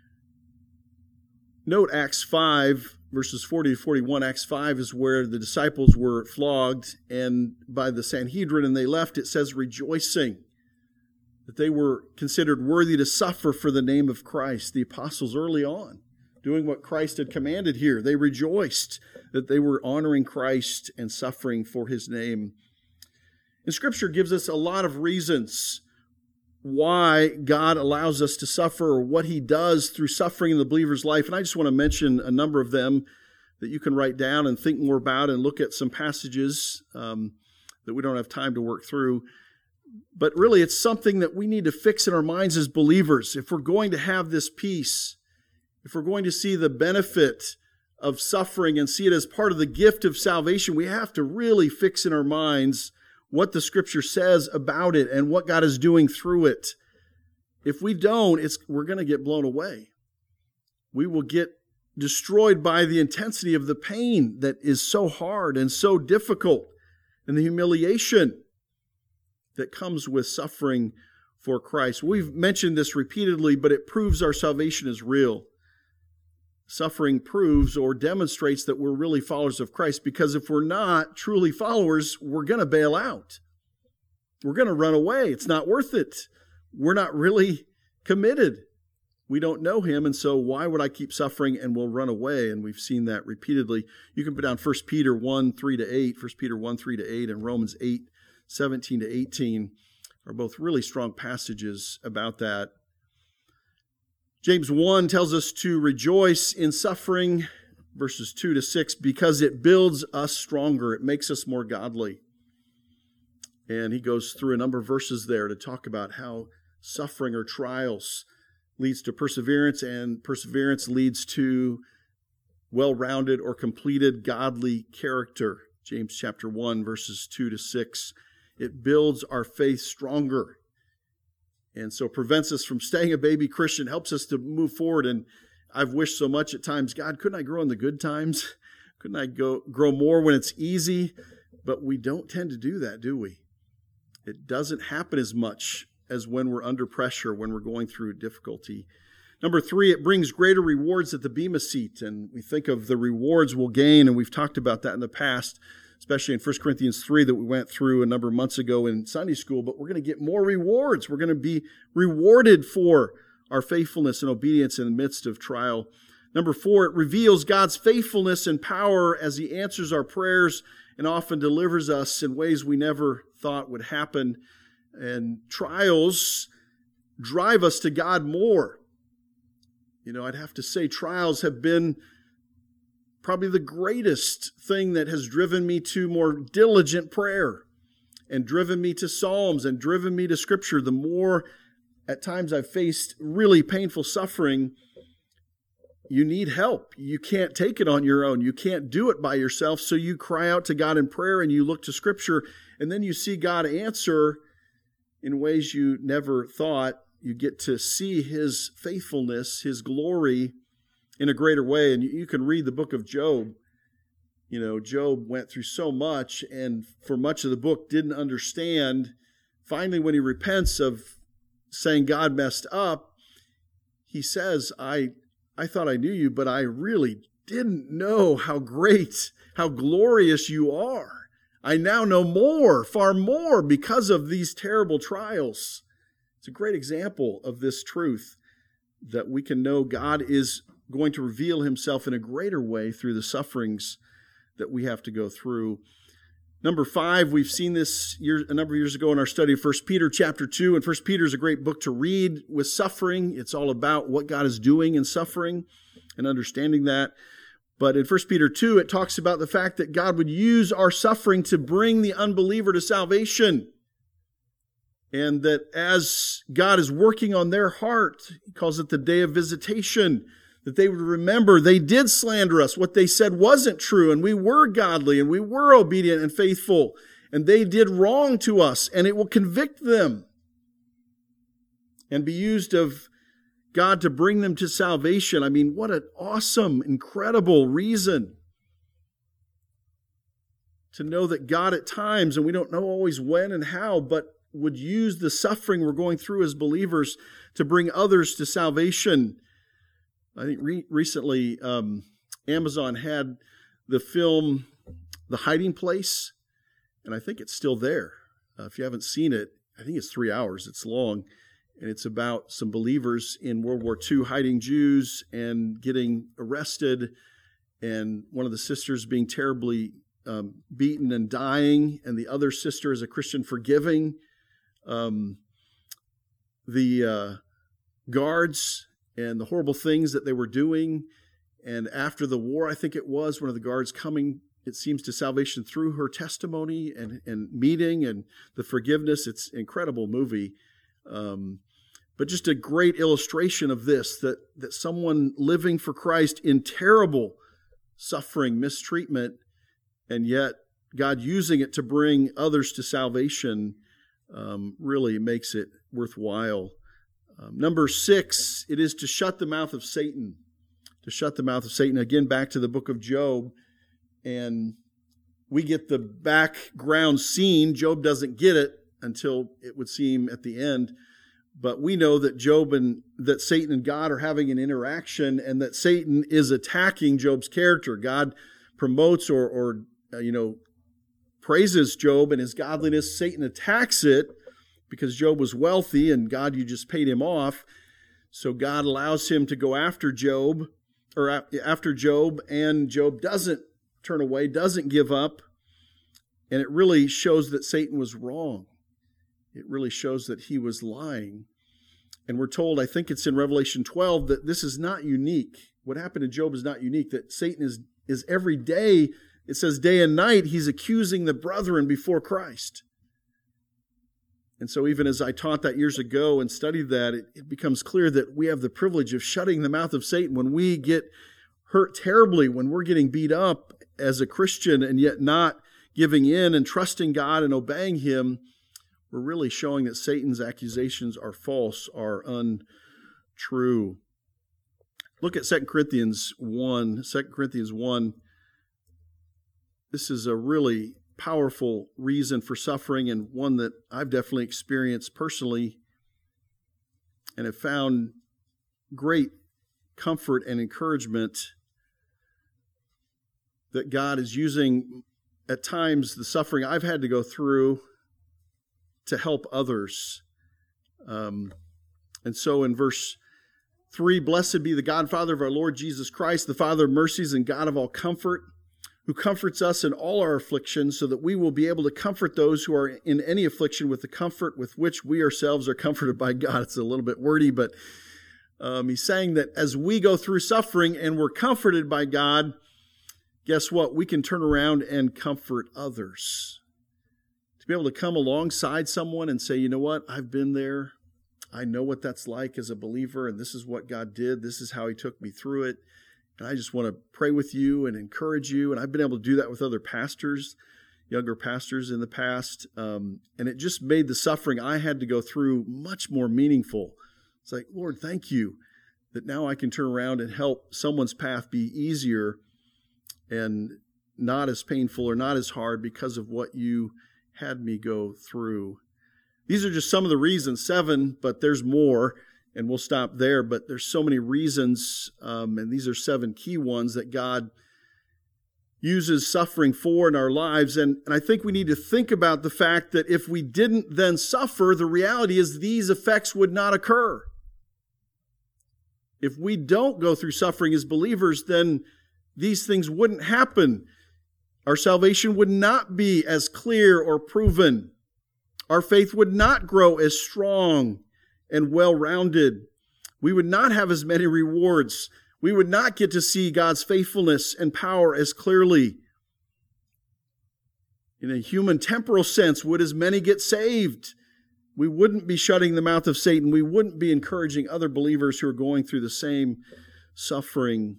Note Acts five, verses forty to forty-one. Acts five is where the disciples were flogged and by the Sanhedrin, and they left, it says, rejoicing that they were considered worthy to suffer for the name of Christ. The apostles early on, doing what Christ had commanded here, they rejoiced that they were honoring Christ and suffering for his name. And Scripture gives us a lot of reasons why God allows us to suffer or what he does through suffering in the believer's life. And I just want to mention a number of them that you can write down and think more about and look at some passages um, that we don't have time to work through. But really, it's something that we need to fix in our minds as believers. If we're going to have this peace, if we're going to see the benefit of suffering and see it as part of the gift of salvation, we have to really fix in our minds what the Scripture says about it and what God is doing through it. If we don't, it's, we're going to get blown away. We will get destroyed by the intensity of the pain that is so hard and so difficult and the humiliation that comes with suffering for Christ. We've mentioned this repeatedly, but it proves our salvation is real. Suffering proves or demonstrates that we're really followers of Christ, because if we're not truly followers, we're going to bail out. We're going to run away. It's not worth it. We're not really committed. We don't know him, and so why would I keep suffering? And we'll run away, and we've seen that repeatedly. You can put down First Peter one, three to eight, First Peter one, three to eight, and Romans eight, seventeen to eighteen are both really strong passages about that. James one tells us to rejoice in suffering, verses two to six, because it builds us stronger. It makes us more godly. And he goes through a number of verses there to talk about how Suffering or trials leads to perseverance, and perseverance leads to well-rounded or completed godly character. James chapter one, verses two to six. It builds our faith stronger, and so prevents us from staying a baby Christian, helps us to move forward. And I've wished so much at times, God, couldn't I grow in the good times? Couldn't I go grow more when it's easy? But we don't tend to do that, do we? It doesn't happen as much as when we're under pressure, when we're going through difficulty. Number three, it brings greater rewards at the Bema seat. And we think of the rewards we'll gain, and we've talked about that in the past, especially in First Corinthians three that we went through a number of months ago in Sunday school. But we're going to get more rewards. We're going to be rewarded for our faithfulness and obedience in the midst of trial. Number four, it reveals God's faithfulness and power as He answers our prayers and often delivers us in ways we never thought would happen. And trials drive us to God more. You know, I'd have to say trials have been probably the greatest thing that has driven me to more diligent prayer and driven me to Psalms and driven me to Scripture. The more at times I've faced really painful suffering, you need help. You can't take it on your own. You can't do it by yourself. So you cry out to God in prayer and you look to Scripture, and then you see God answer in ways you never thought. You get to see His faithfulness, His glory in a greater way. And you can read the book of Job. You know, Job went through so much, and for much of the book didn't understand. Finally, when he repents of saying God messed up, he says, I I thought I knew you, but I really didn't know how great, how glorious you are. I now know more, far more, because of these terrible trials. It's a great example of this truth, that we can know God is going to reveal Himself in a greater way through the sufferings that we have to go through. Number five, we've seen this year, a number of years ago in our study of First Peter chapter two, and First Peter is a great book to read with suffering. It's all about what God is doing in suffering and understanding that. But in First Peter two, it talks about the fact that God would use our suffering to bring the unbeliever to salvation. And that as God is working on their heart, He calls it the day of visitation, that they would remember they did slander us. What they said wasn't true, and we were godly, and we were obedient and faithful, and they did wrong to us, and it will convict them and be used of God to bring them to salvation. I mean, what an awesome, incredible reason to know that God at times, and we don't know always when and how, but would use the suffering we're going through as believers to bring others to salvation. I think re- recently um, Amazon had the film The Hiding Place, and I think it's still there. Uh, if you haven't seen it, I think it's three hours. It's long, and it's about some believers in World War Two hiding Jews and getting arrested, and one of the sisters being terribly um, beaten and dying, and the other sister is a Christian forgiving um, the uh, guards and the horrible things that they were doing. And after the war, I think it was, one of the guards coming, it seems, to salvation through her testimony and, and meeting and the forgiveness. It's an incredible movie. Um, but just a great illustration of this, that, that someone living for Christ in terrible suffering, mistreatment, and yet God using it to bring others to salvation um, really makes it worthwhile. Um, number six, it is to shut the mouth of Satan. To shut the mouth of Satan. Again, back to the book of Job. And we get the background scene. Job doesn't get it until it would seem at the end. But we know that Job and that Satan and God are having an interaction, and that Satan is attacking Job's character. God promotes or, or uh, you know, praises Job and his godliness. Satan attacks it because Job was wealthy, and God, you just paid him off. So God allows him to go after Job, or after Job, and Job doesn't turn away, doesn't give up. And it really shows that Satan was wrong. It really shows that he was lying. And we're told, I think it's in Revelation twelve, that this is not unique. What happened to Job is not unique, that Satan is, is every day, it says day and night, he's accusing the brethren before Christ. And so even as I taught that years ago and studied that, it, it becomes clear that we have the privilege of shutting the mouth of Satan when we get hurt terribly, when we're getting beat up as a Christian and yet not giving in and trusting God and obeying Him. We're really showing that Satan's accusations are false, are untrue. Look at Second Corinthians one. Second Corinthians one. This is a really powerful reason for suffering, and one that I've definitely experienced personally and have found great comfort and encouragement that God is using at times the suffering I've had to go through to help others. Um, and so in verse three, blessed be the God and Father of our Lord Jesus Christ, the Father of mercies and God of all comfort, who comforts us in all our afflictions, so that we will be able to comfort those who are in any affliction with the comfort with which we ourselves are comforted by God. It's a little bit wordy, but um, he's saying that as we go through suffering and we're comforted by God, guess what? We can turn around and comfort others. To be able to come alongside someone and say, you know what? I've been there. I know what that's like as a believer, and this is what God did. This is how He took me through it. And I just want to pray with you and encourage you. And I've been able to do that with other pastors, younger pastors in the past. Um, and it just made the suffering I had to go through much more meaningful. It's like, Lord, thank you that now I can turn around and help someone's path be easier and not as painful or not as hard because of what you had me go through. These are just some of the reasons, seven, but there's more. And we'll stop there, but there's so many reasons, um, and these are seven key ones that God uses suffering for in our lives. And, and I think we need to think about the fact that if we didn't then suffer, the reality is these effects would not occur. If we don't go through suffering as believers, then these things wouldn't happen. Our salvation would not be as clear or proven. Our faith would not grow as strong and well-rounded. We would not have as many rewards. We would not get to see God's faithfulness and power as clearly. In a human temporal sense, would as many get saved? We wouldn't be shutting the mouth of Satan. We wouldn't be encouraging other believers who are going through the same suffering.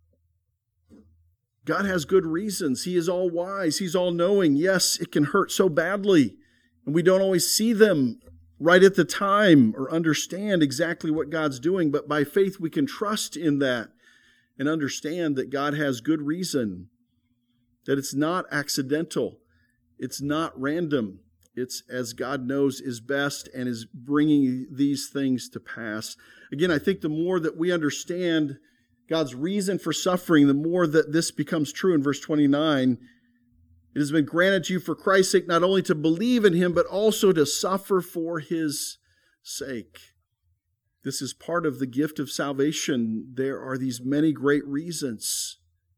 God has good reasons. He is all wise. He's all knowing. Yes, it can hurt so badly, and we don't always see them right at the time or understand exactly what God's doing, but by faith we can trust in that and understand that God has good reason, that it's not accidental, it's not random, it's as God knows is best and is bringing these things to pass. Again, I think the more that we understand God's reason for suffering, the more that this becomes true in verse twenty-nine. It has been granted to you for Christ's sake not only to believe in Him, but also to suffer for His sake. This is part of the gift of salvation. There are these many great reasons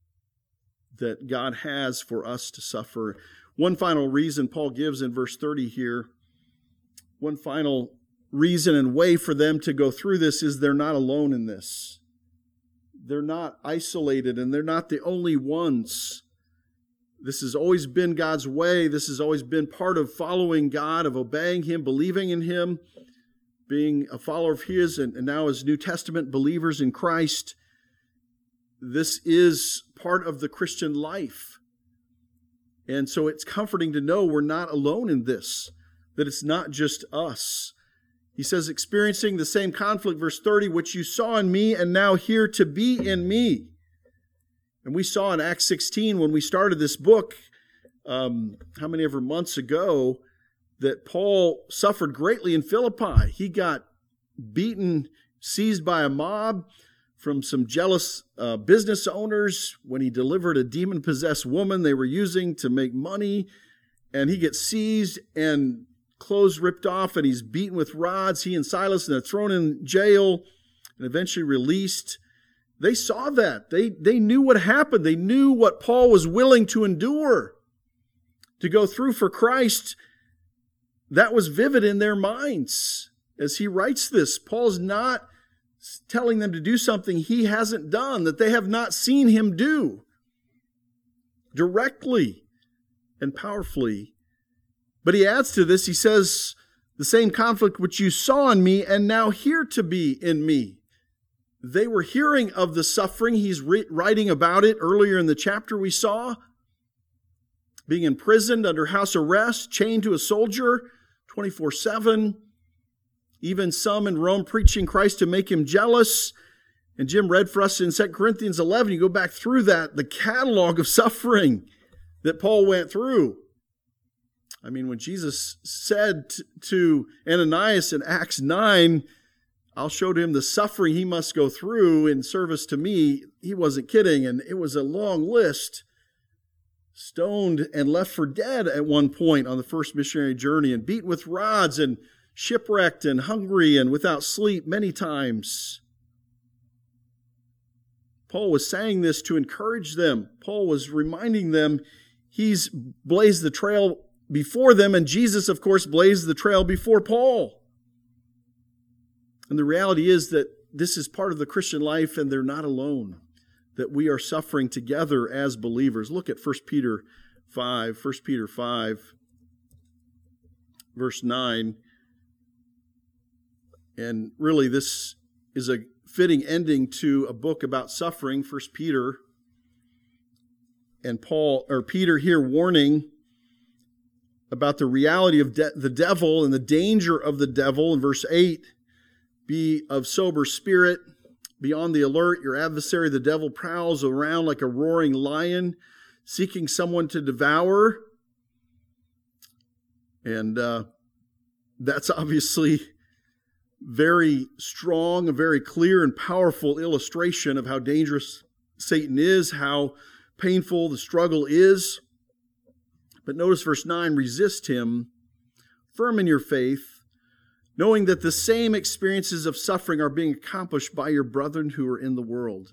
that God has for us to suffer. One final reason Paul gives in verse thirty here, one final reason and way for them to go through this is they're not alone in this. They're not isolated, and they're not the only ones. This has always been God's way. This has always been part of following God, of obeying Him, believing in Him, being a follower of His, and, and now as New Testament believers in Christ. This is part of the Christian life. And so it's comforting to know we're not alone in this, that it's not just us. He says, experiencing the same conflict, verse thirty, which you saw in me and now hear to be in me. And we saw in Acts sixteen, when we started this book, um, how many ever months ago, that Paul suffered greatly in Philippi. He got beaten, seized by a mob from some jealous uh, business owners when he delivered a demon-possessed woman they were using to make money. And he gets seized and clothes ripped off, and he's beaten with rods. He and Silas, and they're thrown in jail and eventually released. They saw that. They, they knew what happened. They knew what Paul was willing to endure, to go through for Christ. That was vivid in their minds as he writes this. Paul's not telling them to do something he hasn't done, that they have not seen him do directly and powerfully. But he adds to this, he says, The same conflict which you saw in me and now hear to be in me. They were hearing of the suffering. He's re- writing about it earlier in the chapter we saw. Being imprisoned under house arrest, chained to a soldier twenty-four seven. Even some in Rome preaching Christ to make him jealous. And Jim read for us in Second Corinthians eleven, you go back through that, the catalog of suffering that Paul went through. I mean, when Jesus said to Ananias in Acts nine, I'll show to him the suffering he must go through in service to me, he wasn't kidding, and it was a long list. Stoned and left for dead at one point on the first missionary journey, and beaten with rods, and shipwrecked and hungry and without sleep many times. Paul was saying this to encourage them. Paul was reminding them he's blazed the trail before them, and Jesus, of course, blazed the trail before Paul. And the reality is that this is part of the Christian life, and they're not alone, that we are suffering together as believers. Look at First Peter five, First Peter five, verse nine. And really, this is a fitting ending to a book about suffering, First Peter. And Paul, or Peter here warning about the reality of de- the devil and the danger of the devil in verse eight. Be of sober spirit, be on the alert. Your adversary, the devil, prowls around like a roaring lion, seeking someone to devour. And uh, that's obviously very strong, a very clear and powerful illustration of how dangerous Satan is, how painful the struggle is. But notice verse nine, resist him, firm in your faith, knowing that the same experiences of suffering are being accomplished by your brethren who are in the world.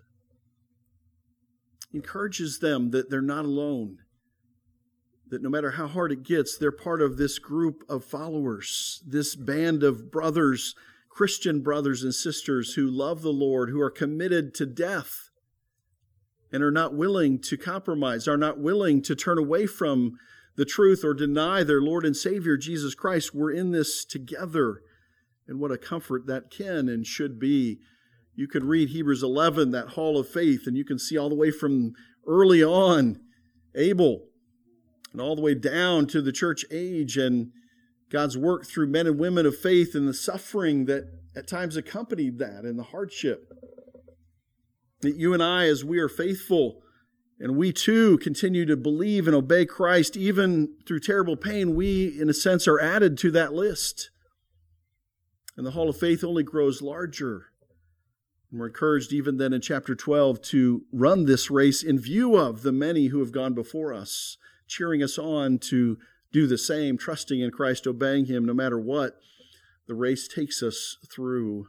He encourages them that they're not alone, that no matter how hard it gets, they're part of this group of followers, this band of brothers, Christian brothers and sisters who love the Lord, who are committed to death and are not willing to compromise, are not willing to turn away from the truth or deny their Lord and Savior, Jesus Christ. We're in this together. And what a comfort that can and should be. You could read Hebrews eleven, that hall of faith, and you can see all the way from early on, Abel, and all the way down to the church age and God's work through men and women of faith and the suffering that at times accompanied that and the hardship. That you and I, as we are faithful, and we too continue to believe and obey Christ, even through terrible pain, we, in a sense, are added to that list. And the hall of faith only grows larger. And we're encouraged even then in chapter twelve to run this race in view of the many who have gone before us, cheering us on to do the same, trusting in Christ, obeying Him no matter what the race takes us through.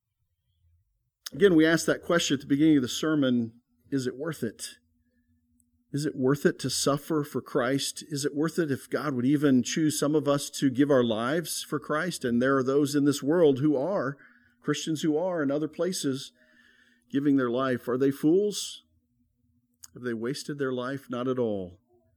Again, we asked that question at the beginning of the sermon, is it worth it? Is it worth it to suffer for Christ? Is it worth it if God would even choose some of us to give our lives for Christ? And there are those in this world who are, Christians who are in other places, giving their life. Are they fools? Have they wasted their life? Not at all.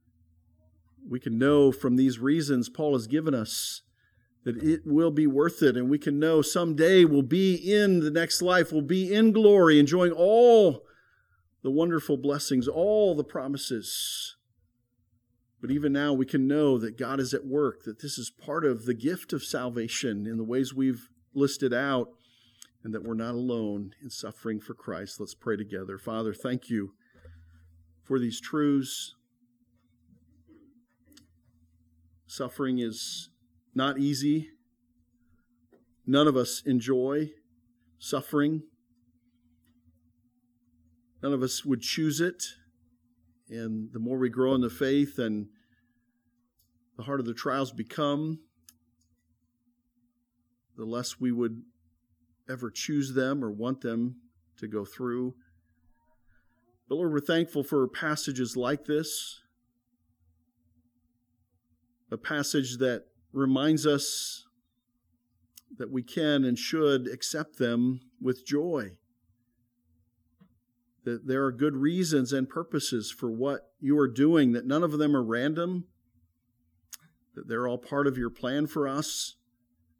We can know from these reasons Paul has given us that it will be worth it. And we can know someday we'll be in the next life, we'll be in glory, enjoying all the wonderful blessings, all the promises. But even now we can know that God is at work, that this is part of the gift of salvation in the ways we've listed out, and that we're not alone in suffering for Christ. Let's pray together. Father, thank you for these truths. Suffering is not easy. None of us enjoy suffering. None of us would choose it. And the more we grow in the faith and the harder the trials become, the less we would ever choose them or want them to go through. But Lord, we're thankful for passages like this. A passage that reminds us that we can and should accept them with joy. That there are good reasons and purposes for what you are doing, that none of them are random, that they're all part of your plan for us.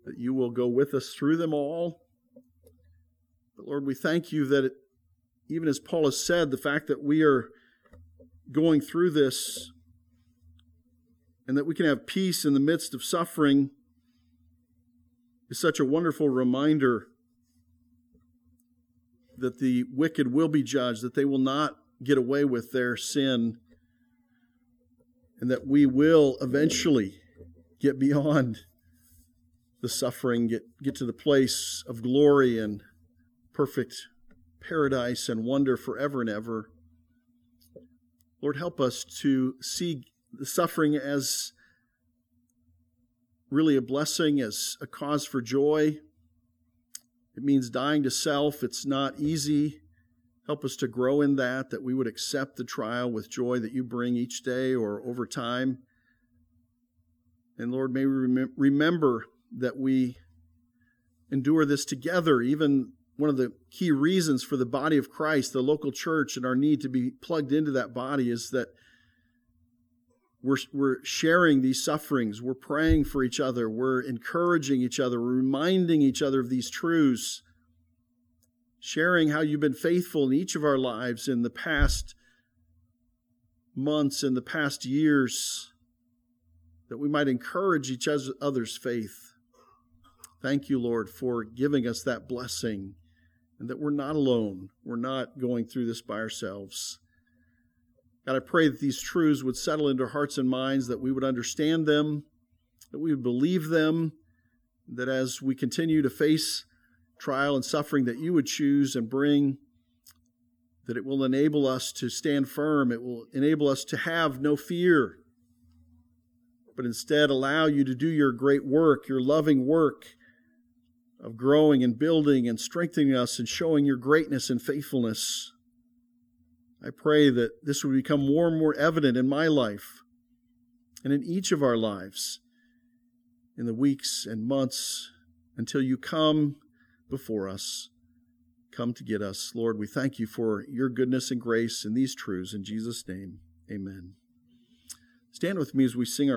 that you will go with us through them all. But Lord, we thank you that it, even as Paul has said, the fact that we are going through this and that we can have peace in the midst of suffering is such a wonderful reminder that the wicked will be judged, that they will not get away with their sin, and that we will eventually get beyond the suffering, get, get to the place of glory and perfect paradise and wonder forever and ever. Lord, help us to see the suffering as really a blessing, as a cause for joy. It means dying to self. It's not easy. Help us to grow in that, that we would accept the trial with joy that you bring each day or over time. And Lord, may we rem- remember that we endure this together. Even one of the key reasons for the body of Christ, the local church, and our need to be plugged into that body is that we're, we're sharing these sufferings. We're praying for each other. We're encouraging each other. We're reminding each other of these truths, sharing how you've been faithful in each of our lives in the past months, in the past years, that we might encourage each other's faith. Thank you, Lord, for giving us that blessing, and that we're not alone. We're not going through this by ourselves. God, I pray that these truths would settle into our hearts and minds, that we would understand them, that we would believe them, that as we continue to face trial and suffering that you would choose and bring, that it will enable us to stand firm. It will enable us to have no fear, but instead allow you to do your great work, your loving work of growing and building and strengthening us and showing your greatness and faithfulness. I pray that this would become more and more evident in my life and in each of our lives in the weeks and months until you come before us, come to get us. Lord, we thank you for your goodness and grace in these truths. In Jesus' name, amen. Stand with me as we sing our